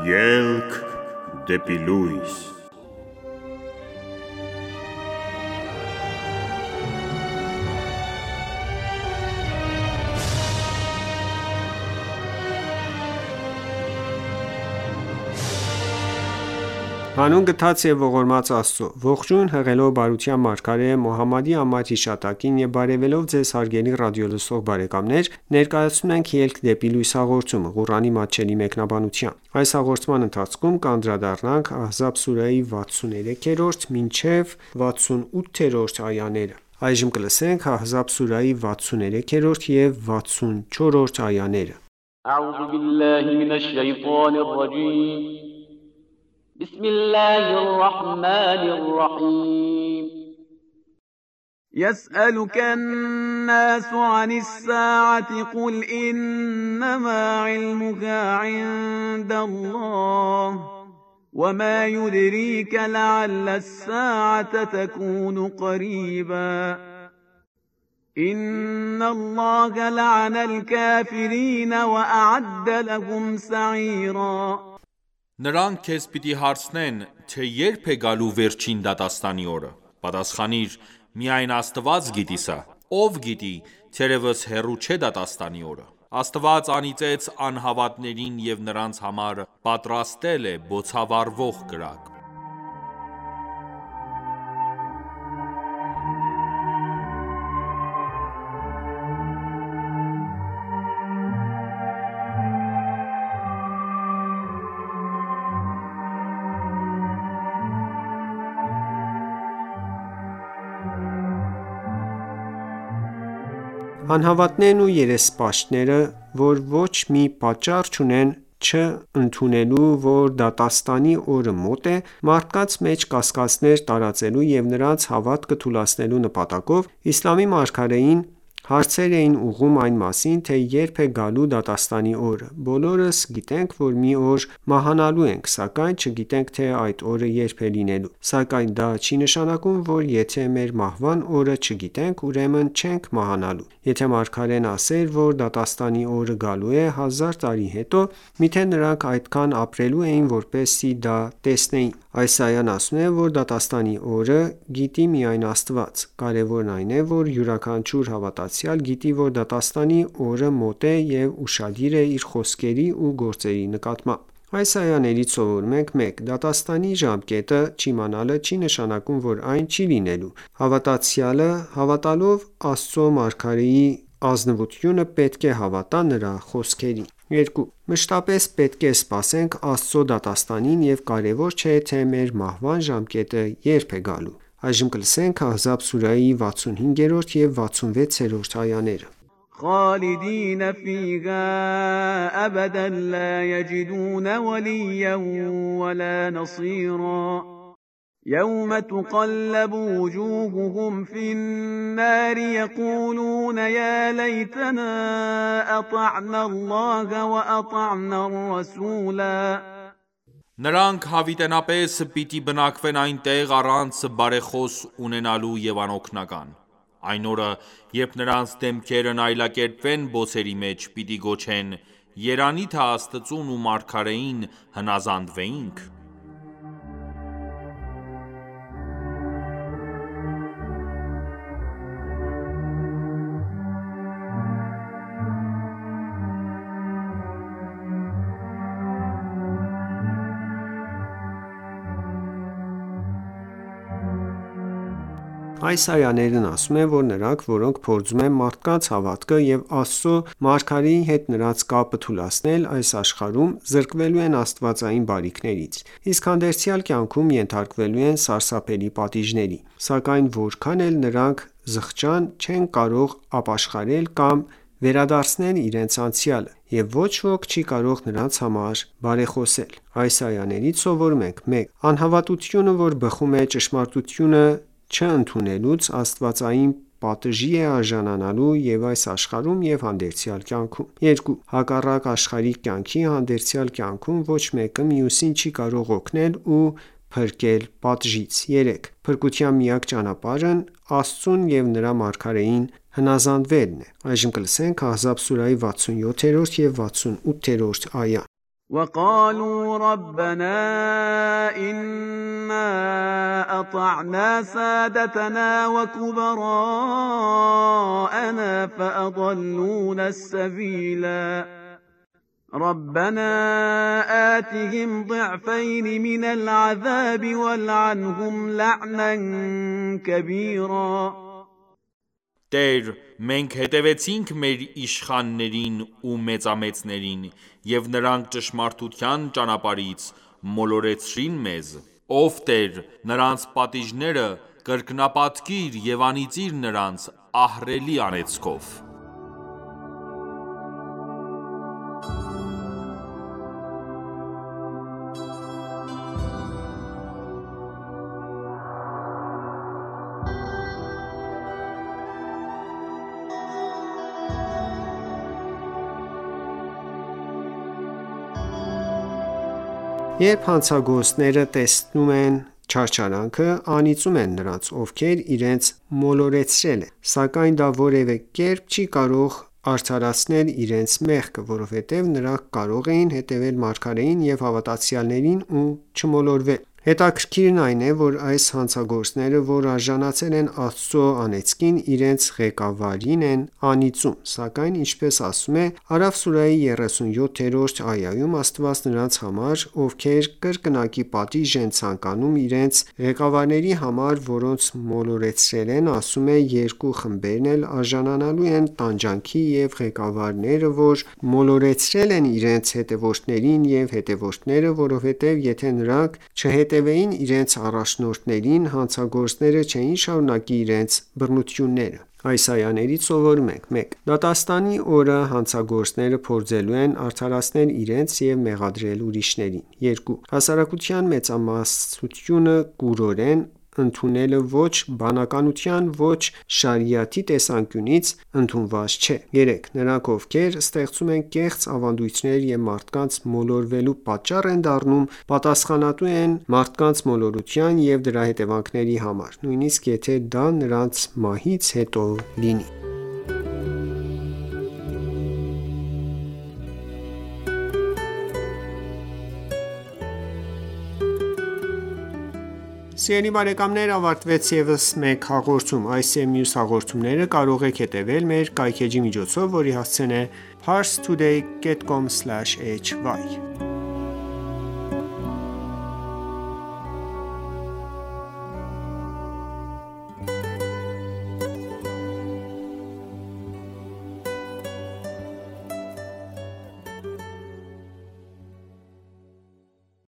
Ելք դեպի լույս։ Հանուն գթած և ողորմած Աստծո, ողջույն հղելով բարության մարգարե Մոհամմադի անմար հիշատակին եւ բարեւելով Ձեզ հարգելի ռադիոլսող բարեկամներ, ներկայացնում ենք «Ելք դեպի լույս» հաղորդումը, Ղուրանի մատչելի մեկնաբանությամբ: Այս հաղորդման ընթացքում կանդրադառնանք Ահզաբ սուրահի 63-րդ մինչև 68-րդ այաներ: Ահզաբ սուրահի 63 և 64-րդ այաներ بسم الله الرحمن الرحيم يسألك الناس عن الساعة قل إنما علمها عند الله وما يدريك لعل الساعة تكون قريبا إن الله لعن الكافرين وأعد لهم سعيرا Նրանք քեզ պիտի հարցնեն, թե երբ է գալու վերջին դատաստանի օրը: Պատասխանիր, միայն Աստված գիտի սա: Ով գիտի, թերևս հեռու չէ դատաստանի օրը: Աստված անիծեց անհավատներին և նրանց համար պատրաստել է բոցավառվող կրակ: Անհավատներն ու երեսպաշտները, որ ոչ մի պատճառ չունեն չընդունելու, որ դատաստանի օրը մոտ է, մարդկանց մեջ կասկածներ տարածելու և նրանց հավատքը թուլացնելու նպատակով, իսլամի մարգարեին հարցեր էին ուղղում այն մասին, թե երբ է գալու դատաստանի օրը: Բոլորս գիտենք, որ մի օր մահանալու ենք, սակայն չգիտենք, թե այդ օրը երբ է լինելու: Սակայն դա չի նշանակում, որ եթե մեր մահվան օրը չգիտենք, ուրեմն չենք մահանալու: Եթե մարգարեն ասեր, որ դատաստանի օրը գալու է 1000 տարի հետո, միթե նրանք այդքան ապրելու էին, որպեսզի դա տեսնեին: Այս այան ասում է, որ դատաստանի օրը գիտի միայն Աստված: Կարևորն այն է, որ յուրաքանչյուր հավատացյալ գիտի, որ դատաստանի օրը մոտ է և ուշադիր է իր խոսքերի ու գործերի նկատմամբ: Այս այաներից սովորում ենք. 1. Դատաստանի ժամկետը չիմանալը չի նշանակում, որ այն չի լինելու: Հավատացյալը հավատալով Աստծո մարգարեի ազնվությունը պետք է հավատա նրա խոսքերին: 2. Մշտապես պետք է սպասենք Աստծո դատաստանին և կարևոր չէ, թե մեր մահվան ժամկետը երբ է գալու: Ահզաբ սուրահի 65 և 66-րդ այաներ خالدين فيها أبدا لا يجدون وليا ولا نصيرا يوم تقلب وجوههم في النار يقولون يا ليتنا أطعنا الله وأطعنا الرسولا Նրանք հավիտենապես պիտի բնակվեն այնտեղ առանց բարեխոս ունենալու և անօգնական: Այն օրը, երբ նրանց դեմքերն այլակերպվեն բոցերի մեջ, պիտի գոչեն. երանի թե Աստծուն ու մարգարեին հնազանդվեինք: Այս այաներն ասում են, որ նրանք, որոնք փորձում են մարդկանց հավատքը և Աստծո մարգարեի հետ նրանց կապը թուլացնել այս աշխարհում, զրկվելու են աստվածային բարիքներից, իսկ հանդերձյալ կյանքում ենթարկվելու են սարսափելի պատիժների: Սակայն որքան էլ նրանք զղջան, չեն կարող ապաշխարել կամ վերադարձնել իրենց անցյալը, և ոչ ոք չի կարող նրանց համար բարեխոսել: Այս այաներից սովորում ենք. 1. Անհավատությունը, որ բխում է ճշմարտությունը չընդունելուց, աստվածային պատժի է արժանանալու և այս աշխարհում և հանդերձյալ կյանքում: 2. Հակառակ աշխարհիկ կյանքի հանդերձյալ կյանքում ոչ մեկը մյուսին չի կարող օգնել ու փրկել պատժից: 3. Փրկության միակ ճանապարհն Աստծուն և նրա մարգարեին հնազանդվելն է: Ահզաբ սուրահի 67 և 68-րդ այաներ وقالوا ربنا إنا أطعنا سادتنا وكبراءنا فأضلونا السبيلا ربنا آتهم ضعفين من العذاب والعنهم لعنا كبيرا Տեր, մենք հետևեցինք մեր իշխաններին ու մեծամեծներին, և նրանք ճշմարտության ճանապարհից մոլորեցրին մեզ: Ով Տեր, նրանց պատիժները կրկնապատկիր և անիծիր նրանց ահռելի անեծքով: Երբ հանցագործները տեսնում են չարչարանքը, անիծում են նրանց, ովքեր իրենց մոլորեցրել են: Սակայն դա որևէ կերպ չի կարող արդարացնել իրենց մեղքը, որովհետև նրանք կարող էին հետևել մարգարեին և հավատացյալներին ու չմոլորվել: Հետաքրքիրն այն է, որ այս հանցագործները, որ արժանացել են Աստծո անեծքին, իրենց ղեկավարին են անիծում: Սակայն ինչպես ասվում է Արաֆ սուրահի 37-րդ այայում, Աստված նրանց համար, ովքեր կրկնակի պատիժ են ցանկանում իրենց ղեկավարների համար, որոնց մոլորեցրել են, ասում է. Երկու խմբերն էլ արժանանալու են տանջանքի և ղեկավարները, որ մոլորեցրել են իրենց հետևորդներին և հետևորդները, որովհետև եթե նրանք չհետևեին իրենց առաջնորդներին, հանցագործները չէին շարունակի իրենց բռնությունները: Այս այաներից սովորում ենք. 1. Դատաստանի օրը հանցագործները փորձելու են արդարացնել իրենց և մեղադրել ուրիշներին: 2. Հասարակության մեծամասնությունը կուրորեն ընդունելը ոչ բանականության, ոչ շարիաթի տեսանկյունից ընդունված չէ: 3. Նրանք, ովքեր ստեղծում են կեղծ ավանդույթներ և մարդկանց մոլորվելու պատճառ են դառնում, պատասխանատու են մարդկանց մոլորության և դրա հետևանքների համար, նույնիսկ եթե դա նրանց մահից հետո լինի: Սիրելի բարեկամներ, ավարտվեց ևս մեկ հաղորդում: Այս և մյուս հաղորդումները կարող եք հետևել մեր կայքէջի միջոցով, որի հասցեն է parstoday.com/hy